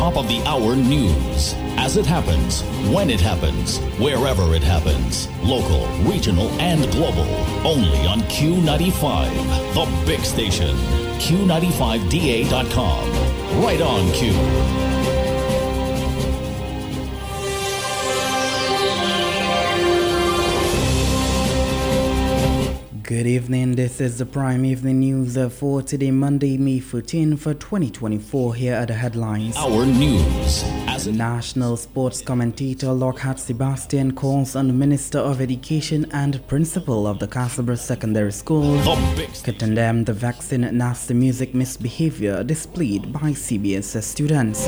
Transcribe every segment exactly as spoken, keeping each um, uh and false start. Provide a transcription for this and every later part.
top of the hour news. As it happens, when it happens, wherever it happens. Local, regional, and global. Only on Q ninety-five, the big station. Q ninety-five D A dot com. Right on Q. Good evening, this is the Prime Evening News for today, Monday, May fourteenth, for twenty twenty-four. Here are the headlines. Our news. As National sports commentator Lockhart Sebastian calls on the Minister of Education and Principal of the Castlebar Secondary School to condemn the vaccine nasty music misbehavior displayed by C B S students.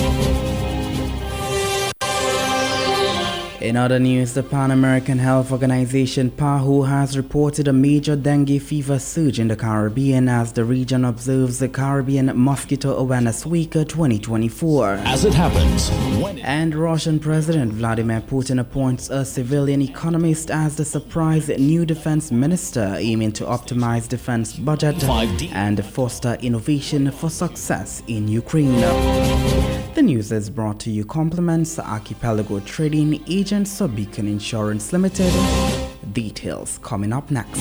In other news, the Pan American Health Organization (P A H O) has reported a major dengue fever surge in the Caribbean as the region observes the Caribbean Mosquito Awareness Week twenty twenty-four. As it happens, when and Russian President Vladimir Putin appoints a civilian economist as the surprise new defense minister, aiming to optimize defense budget and foster innovation for success in Ukraine. The news is brought to you compliments Archipelago Trading, agents of Beacon Insurance Limited. Details coming up next.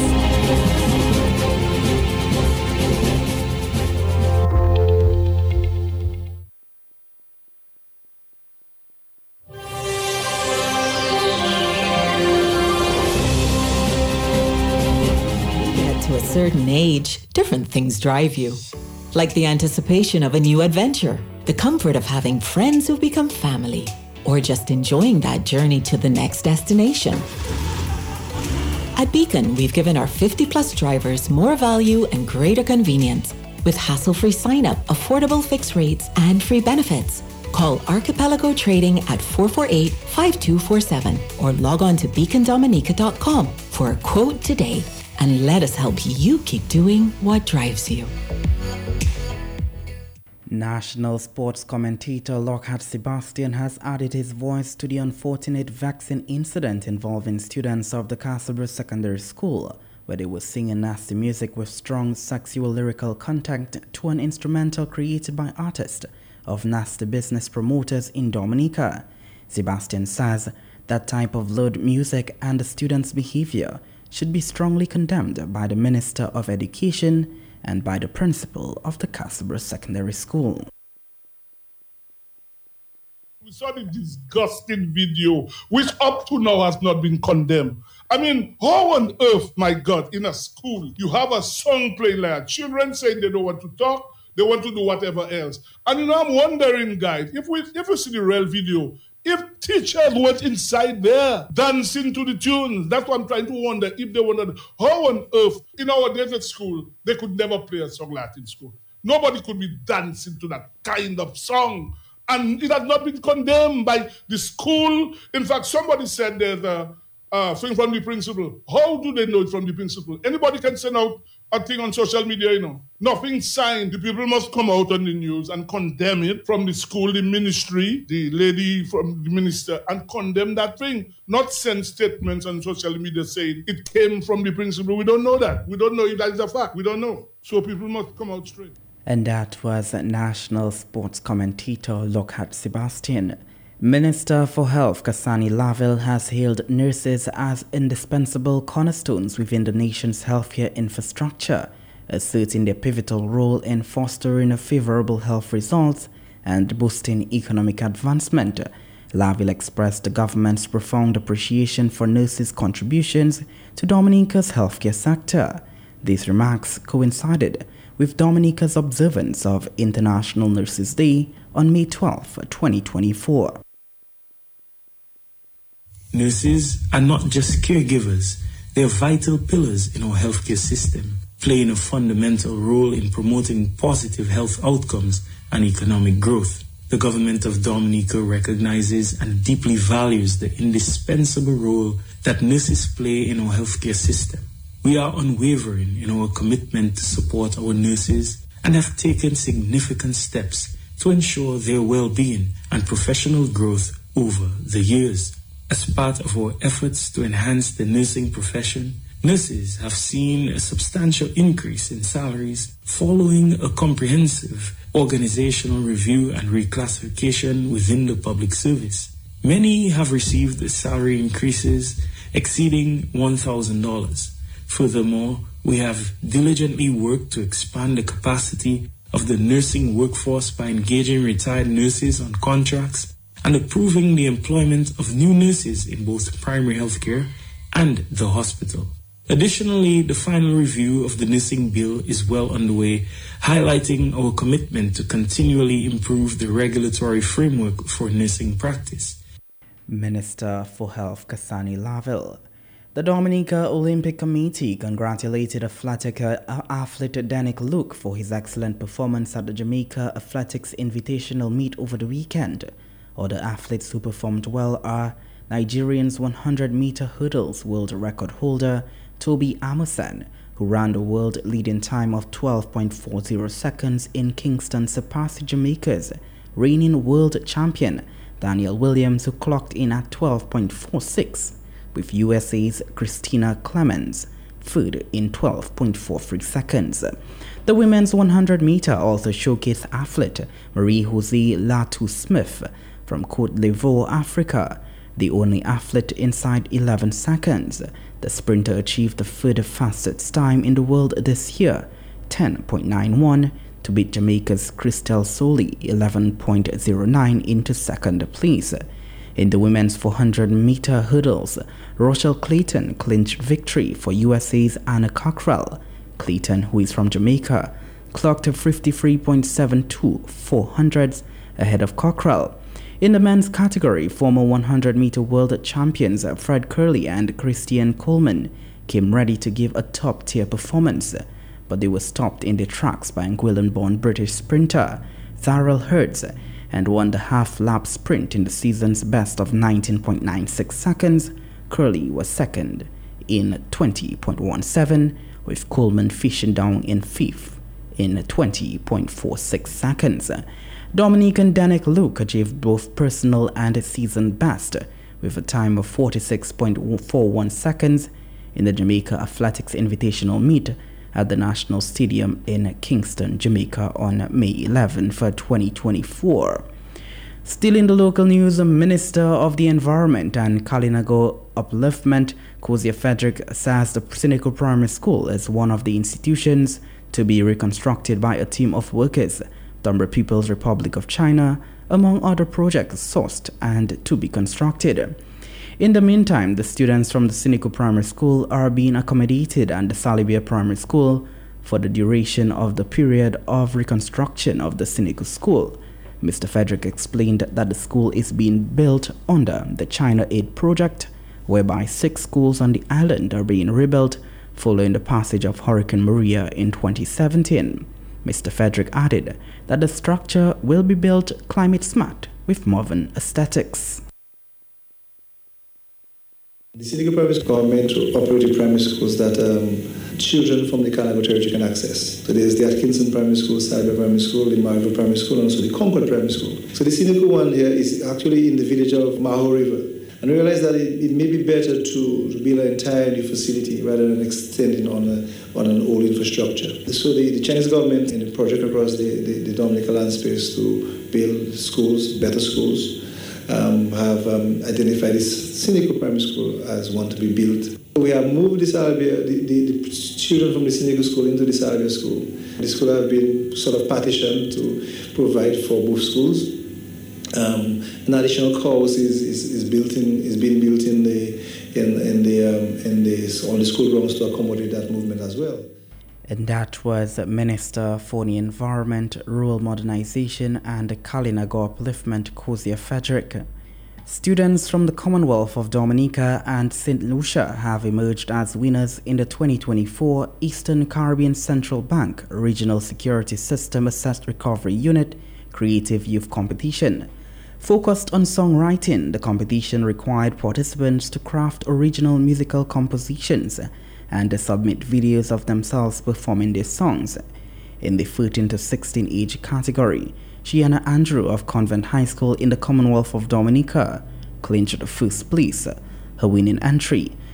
Get to a certain age, different things drive you. Like the anticipation of a new adventure, the comfort of having friends who've become family, or just enjoying that journey to the next destination. At Beacon, we've given our fifty plus drivers more value and greater convenience with hassle-free sign-up, affordable fixed rates, and free benefits. Call Archipelago Trading at four four eight, five two four seven or log on to beacon dominica dot com for a quote today and let us help you keep doing what drives you. National sports commentator Lockhart Sebastian has added his voice to the unfortunate vaccine incident involving students of the Castlebar Secondary School, where they were singing nasty music with strong sexual lyrical content to an instrumental created by artists of nasty business promoters in Dominica. Sebastian says that type of loud music and the students' behavior should be strongly condemned by the Minister of Education and by the principal of the Castlebar Secondary School. We saw the disgusting video, which up to now has not been condemned. I mean, how on earth, my God, in a school, you have a song playing like children saying they don't want to talk, they want to do whatever else. And you know, I'm wondering, guys, if we if we see the real video, if teachers went inside there dancing to the tunes, that's what I'm trying to wonder. If they wondered, how on earth, in our days at school, they could never play a song like that in school. Nobody could be dancing to that kind of song. And it has not been condemned by the school. In fact, somebody said there's a uh, thing from the principal. How do they know it from the principal? Anybody can send out a thing on social media, you know. Nothing signed. The people must come out on the news and condemn it from the school, the ministry, the lady from the minister, and condemn that thing. Not send statements on social media saying it came from the principal. We don't know that. We don't know if that is a fact. We don't know. So people must come out straight. And that was national sports commentator Lockhart Sebastian. Minister for Health Kasani Laville has hailed nurses as indispensable cornerstones within the nation's healthcare infrastructure, asserting their pivotal role in fostering favorable health results and boosting economic advancement. Laville expressed the government's profound appreciation for nurses' contributions to Dominica's healthcare sector. These remarks coincided with Dominica's observance of International Nurses Day on May twelfth, twenty twenty-four. Nurses are not just caregivers, they are vital pillars in our healthcare system, playing a fundamental role in promoting positive health outcomes and economic growth. The government of Dominica recognizes and deeply values the indispensable role that nurses play in our healthcare system. We are unwavering in our commitment to support our nurses and have taken significant steps to ensure their well-being and professional growth over the years. As part of our efforts to enhance the nursing profession, Nurses have seen a substantial increase in salaries following a comprehensive organizational review and reclassification within the public service. Many have received salary increases exceeding one thousand dollars. Furthermore, we have diligently worked to expand the capacity of the nursing workforce by engaging retired nurses on contracts and approving the employment of new nurses in both primary health care and the hospital. Additionally, the final review of the nursing bill is well underway, highlighting our commitment to continually improve the regulatory framework for nursing practice. Minister for Health Kasani Laville. The Dominica Olympic Committee congratulated athletic athlete Danik Luke for his excellent performance at the Jamaica Athletics Invitational Meet over the weekend. Other athletes who performed well are Nigerian's one hundred meter hurdles world record holder Toby Amusan, who ran the world leading time of twelve point four zero seconds in Kingston, surpassing Jamaica's reigning world champion Daniel Williams, who clocked in at twelve point four six, with U S A's Christina Clemens third in twelve point four three seconds. The women's one hundred meter also showcased athlete Marie-Jose Latu-Smith from Cote d'Ivoire, Africa, the only athlete inside eleven seconds. The sprinter achieved the third fastest time in the world this year, ten point nine one, to beat Jamaica's Christelle Soley, eleven point zero nine, into second place. In the women's four hundred meter hurdles, Rochelle Clayton clinched victory for U S A's Anna Cockrell. Clayton, who is from Jamaica, clocked fifty-three point seven two four hundredths ahead of Cockrell. In the men's category, former one hundred meter world champions Fred Curley and Christian Coleman came ready to give a top-tier performance, but they were stopped in their tracks by Anguillan-born British sprinter Tyrell Hertz and won the half-lap sprint in the season's best of nineteen point nine six seconds. Curley was second in twenty point one seven, with Coleman fishing down in fifth in twenty point four six seconds. Dominican Danik Luke achieved both personal and season best with a time of forty-six point four one seconds in the Jamaica Athletics Invitational Meet at the National Stadium in Kingston, Jamaica on May eleventh, twenty twenty-four. Still in the local news, Minister of the Environment and Kalinago Upliftment, Kozia Frederick, says the Seneco Primary School is one of the institutions to be reconstructed by a team of workers, the People's Republic of China, among other projects sourced and to be constructed. In the meantime, the students from the Seneco Primary School are being accommodated at the Salibia Primary School for the duration of the period of reconstruction of the Seneco School. Mister Frederick explained that the school is being built under the China Aid project, whereby six schools on the island are being rebuilt following the passage of Hurricane Maria in twenty seventeen. Mister Frederick added that the structure will be built climate smart with modern aesthetics. The Seneco Primary Government operated primary schools that um, children from the Kanago territory can access. So there's the Atkinson Primary School, Salibia Primary School, the Marvel Primary School, and also the Concord Primary School. So the Seneco one here is actually in the village of Maho River. And we realized that it, it may be better to, to build an entire new facility rather than extending on a, on an old infrastructure. So the, the Chinese government in the project across the, the, the Dominica land space to build schools, better schools, um, have um, identified this Seneco Primary School as one to be built. We have moved the, Salibia, the, the, the children from the Seneco School into the Salibia School. The school have been sort of partitioned to provide for both schools. Um, an additional course is, is, is built in is being built in the in in the um, in the on the school grounds to accommodate that movement as well. And that was Minister for the Environment, Rural Modernization and Kalinago Upliftment, Kozia Frederick. Students from the Commonwealth of Dominica and Saint Lucia have emerged as winners in the twenty twenty-four Eastern Caribbean Central Bank Regional Security System Assessed Recovery Unit Creative Youth Competition. Focused on songwriting, the competition required participants to craft original musical compositions and to submit videos of themselves performing their songs. In the thirteen to sixteen age category, Shiana Andrew of Convent High School in the Commonwealth of Dominica clinched first place. Her winning entry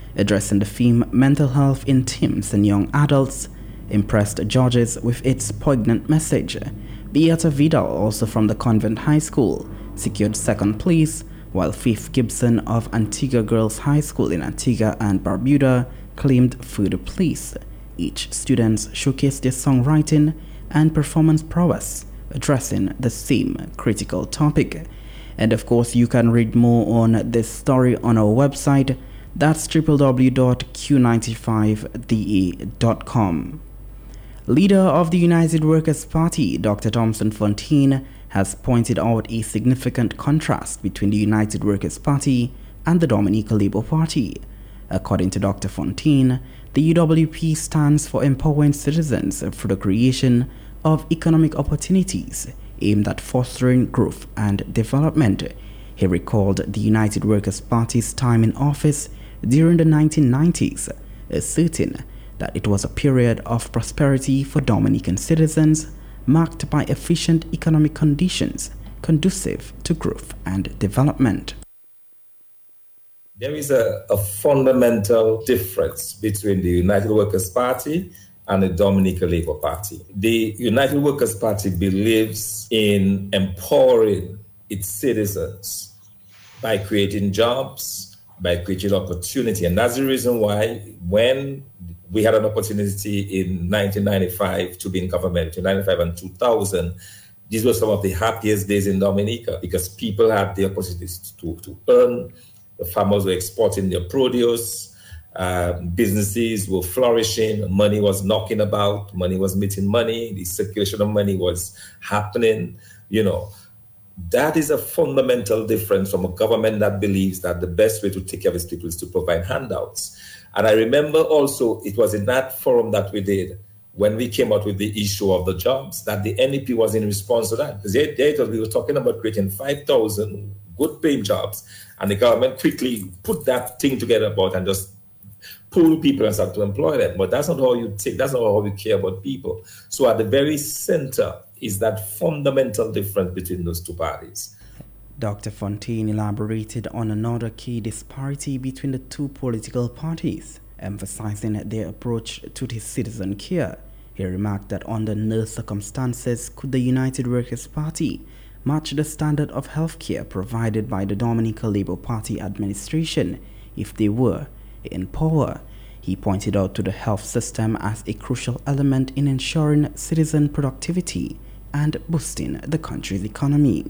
addressing the theme mental health in teens and young adults, impressed judges with its poignant message. Beata Vidal, also from the Convent High School, secured second place, while Faith Gibson of Antigua Girls High School in Antigua and Barbuda claimed third place. Each student showcased their songwriting and performance prowess, addressing the same critical topic. And of course, you can read more on this story on our website. That's w w w dot q ninety-five d a dot com. Leader of the United Workers' Party, Doctor Thompson Fontaine, has pointed out a significant contrast between the United Workers' Party and the Dominica Labour Party. According to Doctor Fontaine, the U W P stands for empowering citizens through the creation of economic opportunities aimed at fostering growth and development. He recalled the United Workers' Party's time in office during the nineteen nineties, asserting that it was a period of prosperity for Dominican citizens, marked by efficient economic conditions conducive to growth and development. There is a, a fundamental difference between the United Workers' Party and the Dominica Labour Party. The United Workers' Party believes in empowering its citizens by creating jobs, by creating opportunity. And that's the reason why when we had an opportunity in nineteen ninety-five to be in government, in ninety-five and two thousand, these were some of the happiest days in Dominica because people had the opportunity to, to earn, the farmers were exporting their produce, uh, businesses were flourishing, money was knocking about, money was meeting money, the circulation of money was happening, you know. That is a fundamental difference from a government that believes that the best way to take care of its people is to provide handouts. And I remember also it was in that forum that we did when we came out with the issue of the jobs that the N E P was in response to that. Because they, they thought we were talking about creating five thousand good paying jobs, and the government quickly put that thing together about and just pull people and start to employ them. But that's not how you take, that's not how you care about people. So at the very center is that fundamental difference between those two parties. Doctor Fontaine elaborated on another key disparity between the two political parties, emphasizing their approach to the citizen care. He remarked that under no circumstances could the United Workers' Party match the standard of health care provided by the Dominica Labour Party administration if they were in power. He pointed out to the health system as a crucial element in ensuring citizen productivity and boosting the country's economy.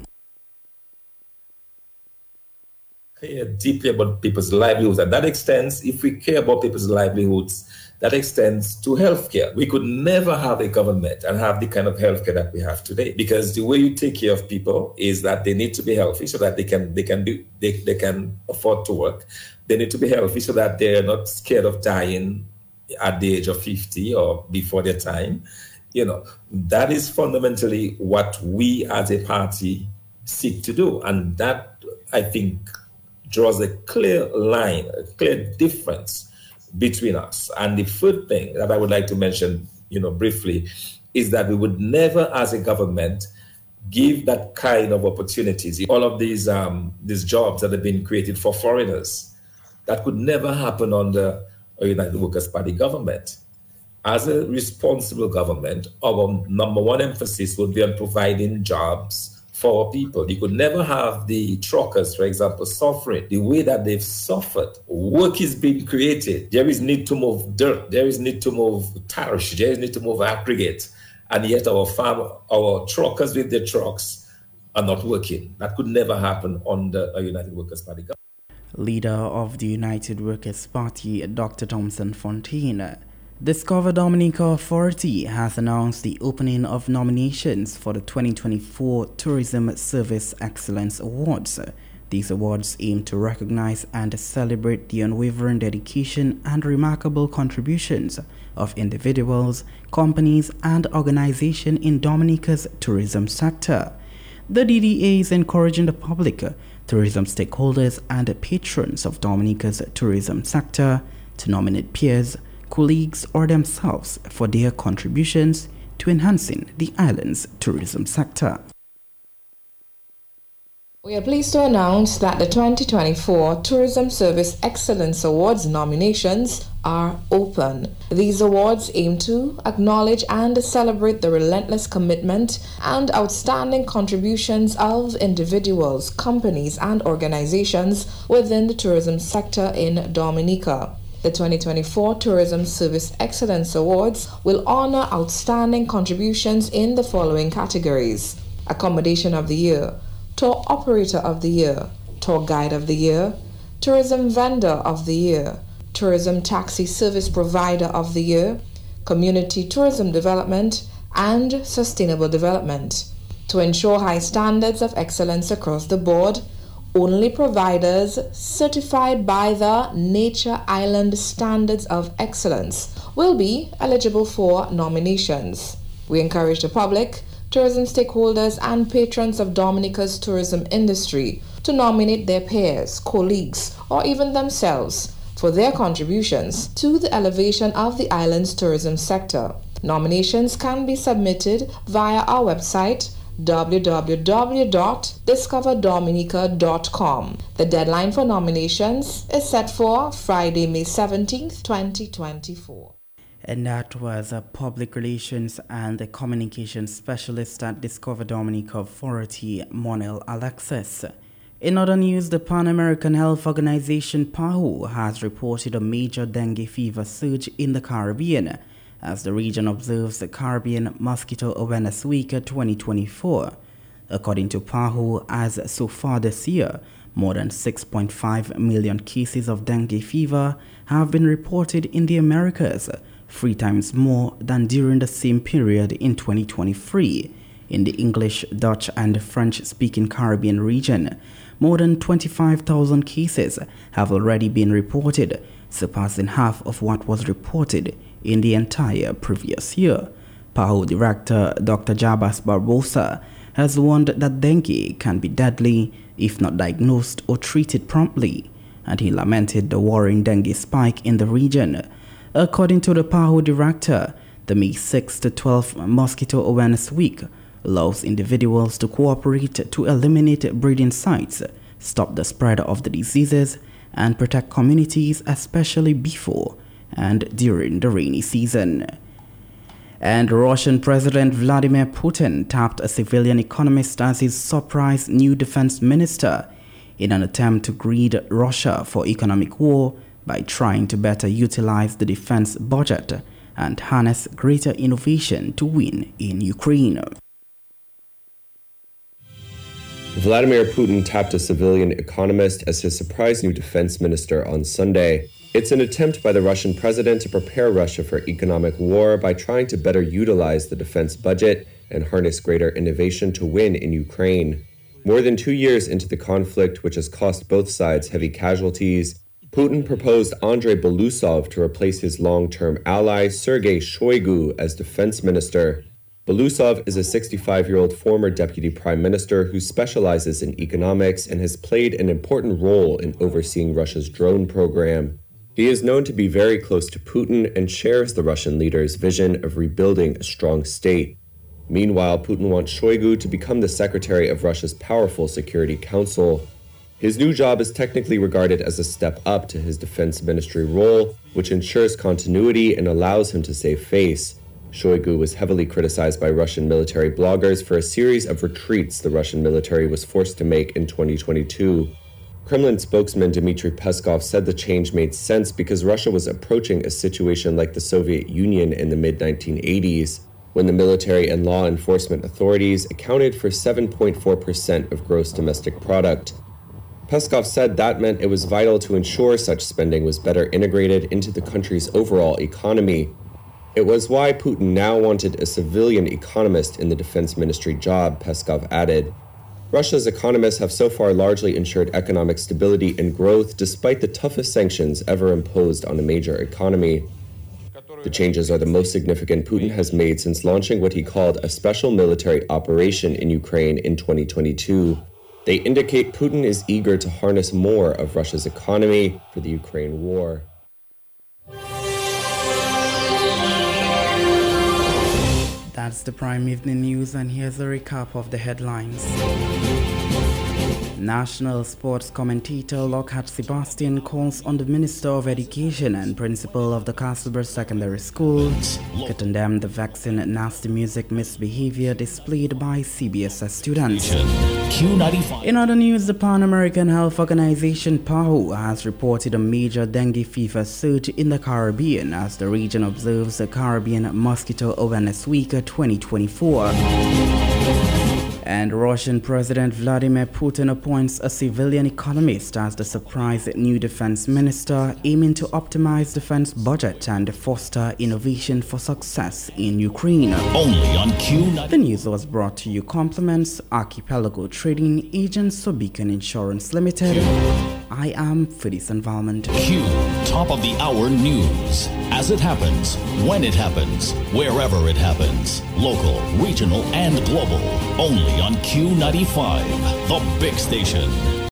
Care deeply about people's livelihoods, and that extends, if we care about people's livelihoods, that extends to healthcare. We could never have a government and have the kind of healthcare that we have today, because the way you take care of people is that they need to be healthy so that they can they can be they, they can afford to work. They need to be healthy so that they're not scared of dying at the age of fifty or before their time. You know, that is fundamentally what we as a party seek to do, and that, I think, draws a clear line, a clear difference between us. And the third thing that I would like to mention, you know, briefly, is that we would never, as a government, give that kind of opportunities. All of these um, these jobs that have been created for foreigners, that could never happen under a United Workers' Party government. As a responsible government, our number one emphasis would be on providing jobs for our people. You could never have the truckers, for example, suffering the way that they've suffered. Work is being created. There is need to move dirt. There is need to move tarsh. There is need to move aggregate. And yet our farm, our truckers with their trucks are not working. That could never happen under a United Workers' Party government. Leader of the United Workers' Party, Doctor Thompson Fontaine. Discover Dominica Authority has announced the opening of nominations for the twenty twenty-four Tourism Service Excellence Awards. These awards aim to recognize and celebrate the unwavering dedication and remarkable contributions of individuals, companies, and organizations in Dominica's tourism sector. The D D A is encouraging the public, tourism stakeholders, and patrons of Dominica's tourism sector to nominate peers, colleagues, or themselves for their contributions to enhancing the island's tourism sector. We are pleased to announce that the twenty twenty-four Tourism Service Excellence Awards nominations are open. These awards aim to acknowledge and celebrate the relentless commitment and outstanding contributions of individuals, companies, and organizations within the tourism sector in Dominica. The twenty twenty-four Tourism Service Excellence Awards will honor outstanding contributions in the following categories: Accommodation of the Year, Tour Operator of the Year, Tour Guide of the Year, Tourism Vendor of the Year, Tourism Taxi Service Provider of the Year, Community Tourism Development, and Sustainable Development. To ensure high standards of excellence across the board, only providers certified by the Nature Island Standards of Excellence will be eligible for nominations. We encourage the public, tourism stakeholders, and patrons of Dominica's tourism industry to nominate their peers, colleagues, or even themselves for their contributions to the elevation of the island's tourism sector. Nominations can be submitted via our website w w w dot discover dominica dot com. The deadline for nominations is set for Friday, May seventeenth, twenty twenty-four. And that was a public relations and a communications specialist at Discover Dominica Authority, Monel Alexis. In other news, the Pan American Health Organization (P A H O) has reported a major dengue fever surge in the Caribbean as the region observes the Caribbean Mosquito Awareness Week twenty twenty-four. According to P A H O, as so far this year, more than six point five million cases of dengue fever have been reported in the Americas, three times more than during the same period in twenty twenty-three. In the English, Dutch, and French-speaking Caribbean region, more than twenty-five thousand cases have already been reported, surpassing half of what was reported in the entire previous year. P A H O Director Doctor Jabas Barbosa has warned that dengue can be deadly if not diagnosed or treated promptly, and he lamented the worrying dengue spike in the region. According to the P A H O Director, the May sixth to twelfth Mosquito Awareness Week allows individuals to cooperate to eliminate breeding sites, stop the spread of the diseases, and protect communities, especially before and during the rainy season. And Russian President Vladimir Putin tapped a civilian economist as his surprise new defense minister in an attempt to greed Russia for economic war by trying to better utilize the defense budget and harness greater innovation to win in Ukraine. Vladimir Putin tapped a civilian economist as his surprise new defense minister on Sunday. It's an attempt by the Russian president to prepare Russia for economic war by trying to better utilize the defense budget and harness greater innovation to win in Ukraine. More than two years into the conflict, which has cost both sides heavy casualties, Putin proposed Andrei Belousov to replace his long-term ally Sergei Shoigu as defense minister. Belousov is a sixty-five-year-old former deputy prime minister who specializes in economics and has played an important role in overseeing Russia's drone program. He is known to be very close to Putin and shares the Russian leader's vision of rebuilding a strong state. Meanwhile, Putin wants Shoigu to become the secretary of Russia's powerful Security Council. His new job is technically regarded as a step up to his defense ministry role, which ensures continuity and allows him to save face. Shoigu was heavily criticized by Russian military bloggers for a series of retreats the Russian military was forced to make in twenty twenty-two. Kremlin spokesman Dmitry Peskov said the change made sense because Russia was approaching a situation like the Soviet Union in the mid nineteen eighties, when the military and law enforcement authorities accounted for seven point four percent of gross domestic product. Peskov said that meant it was vital to ensure such spending was better integrated into the country's overall economy. It was why Putin now wanted a civilian economist in the defense ministry job, Peskov added. Russia's economists have so far largely ensured economic stability and growth despite the toughest sanctions ever imposed on a major economy. The changes are the most significant Putin has made since launching what he called a special military operation in Ukraine in twenty twenty-two. They indicate Putin is eager to harness more of Russia's economy for the Ukraine war. That's the Prime Evening News, and here's a recap of the headlines. National sports commentator Lockhart Sebastian calls on the Minister of Education and principal of the Castleborough Secondary School to condemn the vexing nasty music misbehavior displayed by C B S S students. Q ninety-five. In other news, the Pan American Health Organization (P A H O) has reported a major dengue fever surge in the Caribbean as the region observes the Caribbean Mosquito Awareness Week twenty twenty-four. And Russian President Vladimir Putin appoints a civilian economist as the surprise new defense minister, aiming to optimize defense budget and foster innovation for success in Ukraine. Only on Q ninety-five. The news was brought to you compliments Archipelago Trading Agents of Beacon Insurance Limited. I am Fidis Environment. Q, top of the hour news. As it happens, when it happens, wherever it happens. Local, regional, and global. Only on Q ninety-five, the big station.